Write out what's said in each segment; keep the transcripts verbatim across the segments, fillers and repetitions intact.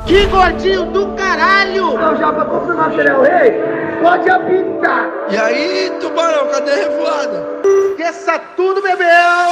Que gordinho do caralho! Não, já pra confirmar que ele é o rei, pode apitar. E aí, tubarão, cadê a revoada? Esqueça tudo, bebê!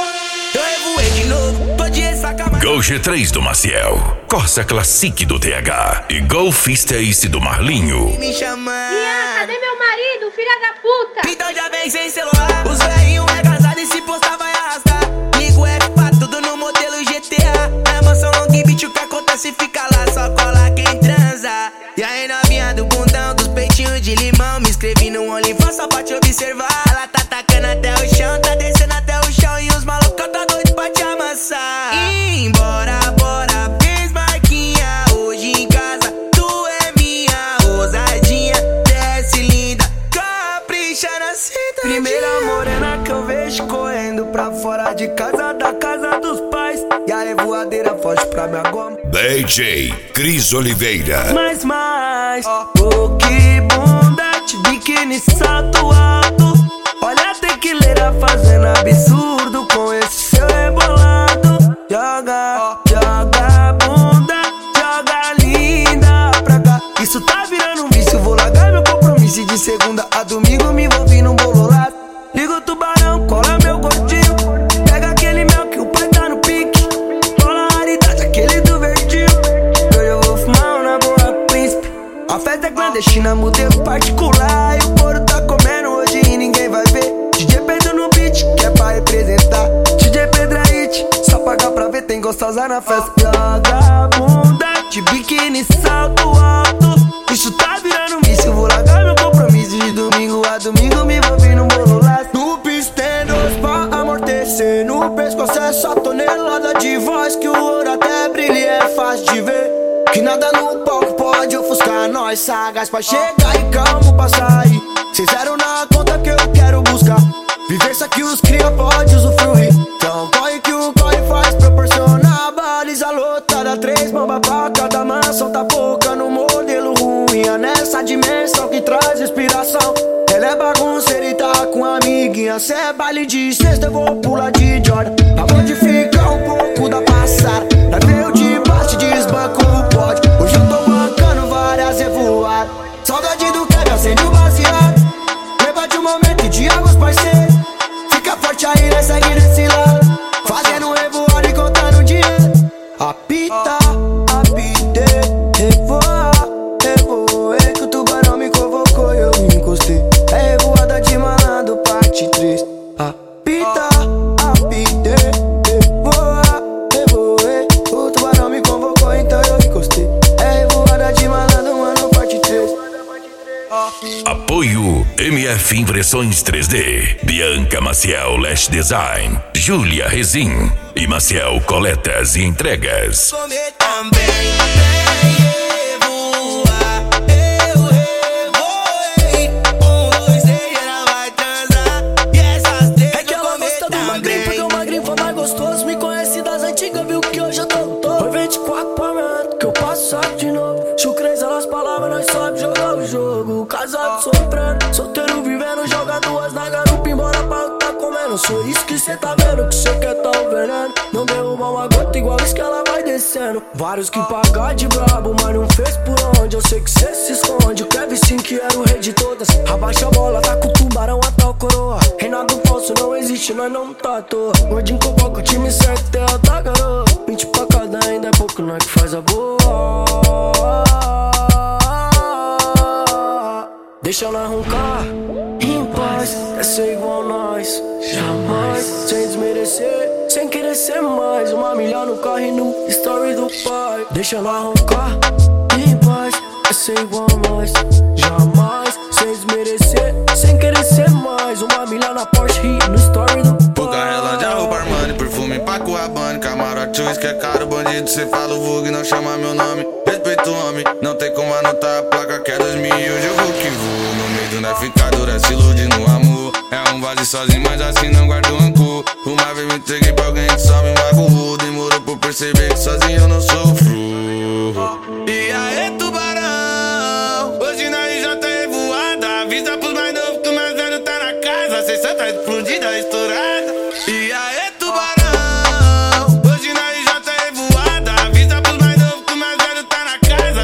Eu revoei de novo, tô de ressaca, mas... Gol G três do Maciel, Corsa Classic do T H e Gol Fista Ace do Marlinho. Me chamando. Ian, cadê meu marido, filha da puta? Então já vem sem celular. Os velhinhos é casado e se postar vai arrastar. Ligo F pra tudo no modelo G T A. É mansão long beach, o que acontece fica lá, só cola quem transa. E aí novinha do bundão, dos peitinhos de limão. Me inscrevi no OnlyFans só pra te observar. Ela tá tacando até o chão, tá descendo até o chão. E os malucos tá doido pra te amassar. E embora, bora, vez Marquinha. Hoje em casa, tu é minha ousadinha. Desce linda, capricha na cinta. Primeira morena que eu vejo correndo pra fora de casa, da casa dos pais. E a revoadeira foge pra minha goma. D J Cris Oliveira. Mais, mais, oh que bunda, de biquíni, salto alto. Olha a tequileira fazendo absurdo com esse seu rebolado. Joga, joga bunda, joga linda pra cá. Isso tá virando um vício, vou largar meu compromisso. E de segunda a domingo me envolvi num bololado. Liga o tubarão, cola meu gordinho. Pega aquele mel que o pai tá no pique. Cola a raridade, aquele do verdinho. Hoje eu vou fumar na boa príncipe. A festa é clandestina, modelo particular. E o couro tá comendo hoje e ninguém vai ver. D J Pedro no beat, que é pra representar. D J Pedro é hit, só pagar pra ver, tem gostosa na festa. Joga a bunda, de biquíni, salto alto. Isso tá virando um vício, vou largar meu compromisso. De domingo a domingo me envolvi num bololado. No pistenos pra amortecer, no pescoço é só tonelada de voz. Que o ouro até brilha e é fácil de ver. Que nada no palco pode ofuscar nós. Sagaz pra chegar e calmo pra sair. Cê zero na conta que eu quero buscar. Vivência que os cria pode usufruir. Então corre que o corre faz proporcionar. Baliza lotada, três bombas pra cada mansão. Tá pouca no modelo ruim. É nessa dimensão que traz inspiração. Ela é bagunceira e tá com a amiguinha. Cê é baile de sexta, eu vou pular de Jordan. Pra modificar um pouco da passada. Pra ver o de baixo, desbanco o pódio. Hoje eu tô bancando várias revoadas. Saudade do que acende o baseado. Lembra de um momento de águas parceiros. Fica forte aí, né? Segue desse lado. Fazendo revoada e contando dinheiro. Apita, apitei, revoar, revoei. Que o tubarão me convocou e eu me encostei. É revoada de malandro, parte três. Apita, apitei, revoar, revoei. O tubarão me convocou, então eu encostei. É revoada de malandro, mano, parte três. Apoio M F Impressões três D, Bianca Maciel Lash Design, Júlia Rezin e Maciel Coletas e Entregas. Comer também, revoar, eu revoei. Um, dois, três, ela vai transar. E essas três é que ela gosta do magrinho, porque o magrinho foi mais gostoso. Me conhece das antigas, viu que hoje eu tô todo. Foi vinte e quatro pra mim, que eu passo sabe de novo. Chucrez, elas palavras, nós sabe jogar o jogo. Casado, sofrendo, solteiro vivendo. Joga duas na garupa, embora pra o que tá comendo. Sou isso que cê tá vendo, que cê quer tá o veneno. Não derruba uma gota igual isso que ela vai descendo. Vários que pagar de brabo, mas não fez por onde. Eu sei que cê se esconde. O Kevin Sim que era o rei de todas. Abaixa a bola, tá com o tubarão até o coroa. Reinado falso não existe, nós não tá à toa. Gordinho convoca o time certo, é alta garoa. vinte pra cada ainda é pouco, nós que faz a boa. Deixa ela roncar em paz, quer ser igual a nós. Jamais, sem desmerecer, sem querer ser mais. Uma milha no carro e no story do pai. Deixa ela roncar em paz, quer ser igual a nós. Jamais, sem desmerecer, sem querer ser mais. Uma milha na Porsche e no story do pai. O carro de roupa Armani, perfume Paco Rabanne. Camarote que é caro, bandido, cê fala o vulgo e não chama meu nome. Respeito o homem, não tem como anotar a placa que é dois mil e hoje eu vou que vou. No meio do naficador, se ilude no amor. É um vale sozinho, mas assim não guardo rancor. Uma vez me entreguei pra alguém que só me magoou. Demorou pra perceber que sozinho eu não sofro. E aí, tubarão, hoje na I J tá revoada. Avisa pros mais novos que o mais velho tá na casa. Cê só tá explodida, estourada. E aí, tubarão, hoje na I J tá revoada. Avisa pros mais novos que o mais velho tá na casa.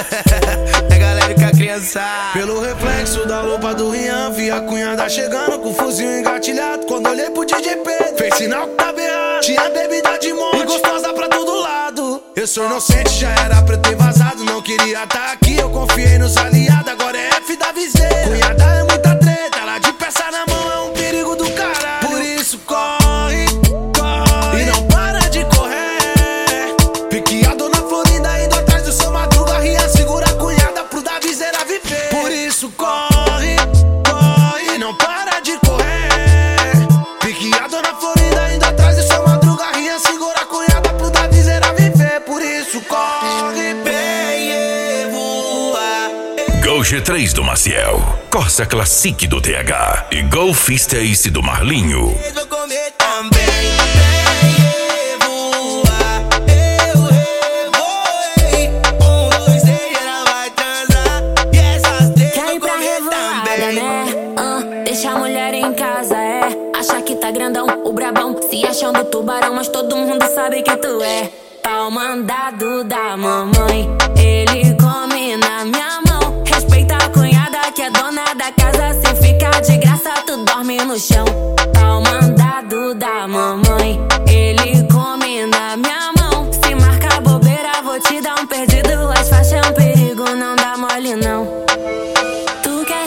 É galera com a criançada. Pelo reflexo da lupa do Rian, vi a cunhada chegando com o fuzil engatilhado. Quando olhei pro D J Pedro, fez sinal que tava errado. Tinha bebida de monte e gostosa pra todo lado. Eu sou inocente, já era pra eu ter vazado. Não queria tá aqui, eu confiei nos aliados. Agora é F da viseira. Cunhada é muita treta, ela de peça na mão é um perigo do caralho. Por isso corre, corre e não para de correr. Piqueado na Florinda, indo atrás do seu Madruga. Rian segura a cunhada pro da viseira viver. Por isso corre, corre e não para de correr. Piqueado na Florinda, indo atrás do seu Madruga. Rian segura a cunhada pro da viseira viver. Por isso corre, bem, voa. Gol G três do Maciel, Corsa Classic do T H e Golfista Ace do Marlinho. Vou comer também, bem, voa. Eu revoei. Um, dois, três, ela vai transar. E essas três quer ir pra revoada, né? Uh, deixa a mulher em casa, é. Acha que tá grandão, o brabão. Se achando tubarão, mas todo mundo sabe que tu é pau mandado da mamãe. Ele come na minha mão. Respeita a cunhada que é dona da casa. Se ficar de graça, tu dorme no chão. Pau mandado da mamãe. Ele come na minha mão. Se marcar bobeira, vou te dar um perdido. As faixas é um perigo, não dá mole não. Tu quer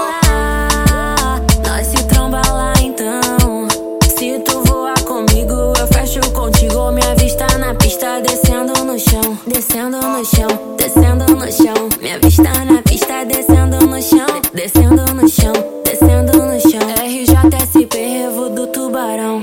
revoar, nós se tromba lá então. Se tu voar comigo, eu fecho contigo. Minha vista na pista, descendo no chão. Descendo no chão, descendo no chão. Minha vista na pista, descendo no chão. Descendo no chão, descendo no chão. R J S P, Revo do Tubarão.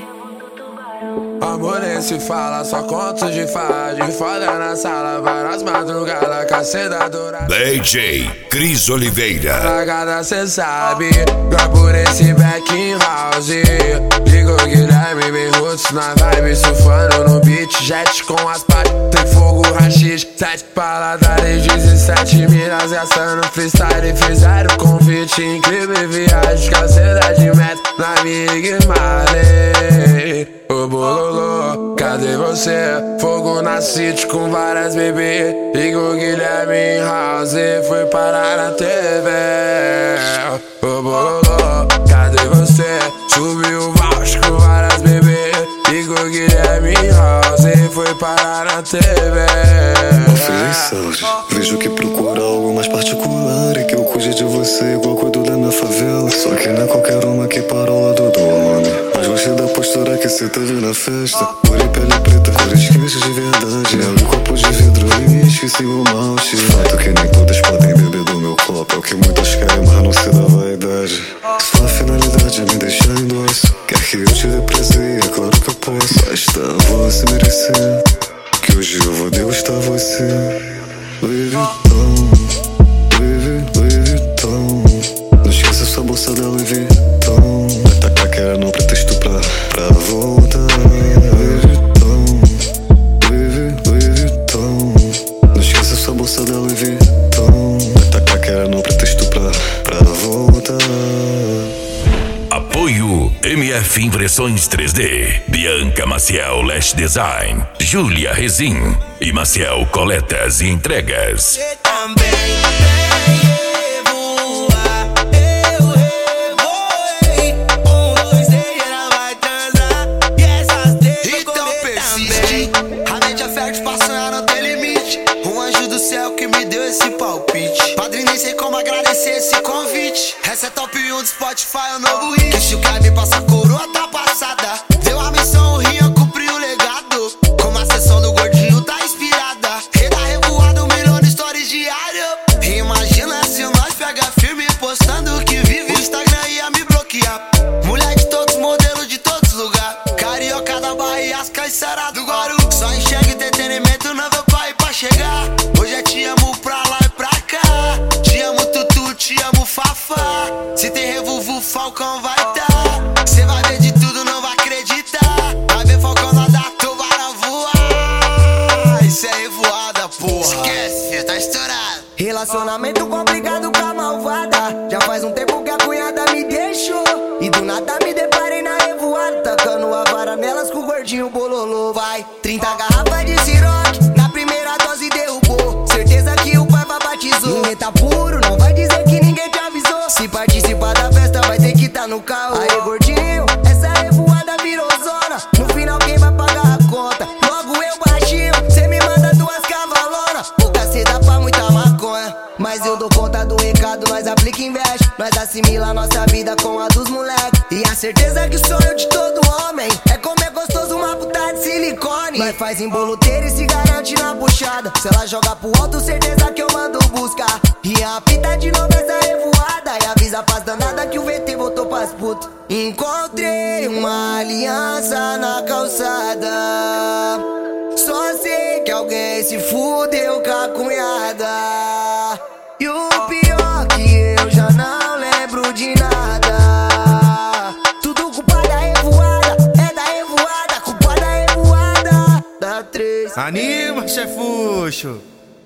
Amor nem se fala, só contos de fada. De foda na sala, várias madrugadas, caceta dourada. D J Cris Oliveira. Lagada cê sabe, vai por esse back in house. Digo Guilherme, bem roots na vibe. Surfando no beat, jet com as partes. Tem fogo, rachis, sete paladares. Dezessete miras gastando freestyle. Fizeram convite, incrível viagem. Caceta de metro na minha Marley. Ô bololô, cadê você? Fogo na city com várias bebês. Digo Guilherme em house, foi parar na T V. Ô bololô, cadê você? Subiu o Vauch com várias bebês. Digo Guilherme em house, foi parar na T V. Ofereças, vejo que procura algo mais particular. E que eu cuide de você igual cuido da minha favela. Só que não é qualquer uma que para ao lado do homem. Mas gostei da postura que cê teve na festa. Olho pele preta, cores quentes de verdade. Abri copo de vidro e esqueci o malte. Fato que nem todas podem beber do meu copo. É o que muitas querem, mas não se dá vaidade. Sua finalidade é me deixar em doce. Quer que eu te dê prazer, é claro que eu posso. Basta você merecer, que hoje eu vou degustar você. Louis Vuitton, Louis, Louis Vuitton. Não esqueça sua bolsa da Louis Vuitton. Vai tacar que era no pretexto pra, pra voltar. Louis Vuitton, Louis, Louis Vuitton. Não esqueça sua bolsa da Louis Vuitton. Vai tacar que era no pretexto pra, pra voltar. Apoio M F Impressões três D, Bianca Maciel Lash Design, Júlia Rezin e Maciel Coletas e Entregas. Você também vem voar. Eu revoei. Um, dois, três, ela vai transar. E essas três vou comer persiste também. A mente é fértil, passando não tem limite. Um anjo do céu que me deu esse palpite. Padrinho, nem sei como agradecer esse convite. Essa é top um do Spotify, o novo hit. Que o cara me passa a coroa, tá passada. Deu a missão, o Rian cumpriu o legado. Como a sessão do gordinho tá inspirada. Rei da revoada, um milhão de stories diário. Imagina se nós pega firme, postando que vive. O Instagram ia me bloquear. Mulher de todos, modelo de todos lugares. Carioca da Bahia, as caiçaras do Guaru. Só enxerga entretenimento, não vou correr pra chegar. Hoje é te amo pra lá e pra cá. Te amo Tutu, te amo Fafá. Se tem revuvu, Falcão vai tá. Cê vai ver de tudo, não vai acreditar. Vai ver Falcão nadar, tubarão voar. Isso é revoada, porra. Esquece, filho, tá estourado. Relacionamento complicado com a malvada. Já faz um tempo que a cunhada me deixou. E do nada me deparei na revoada. Tacando a vara nelas com o gordinho bololô. Vai, trinta garrafas de Ciroc, na primeira dose derrubou. Certeza que o pai vai bater. Nós assimila nossa vida com a dos moleque. E a certeza que o sonho de todo homem é comer gostoso uma puta de silicone. Nós faz emboloteiro e se garante na puxada. Se ela joga pro alto, certeza que eu mando buscar. E a pita de novo essa revoada. E avisa pras danada que o V T voltou pras putas. Encontrei uma aliança na calçada. Só sei que alguém se fudeu com a cunhada. E o pior que eu já não lembro de nada. Tudo culpa da revoada, é da revoada, culpa da revoada. Da três. Anima, chefuxo.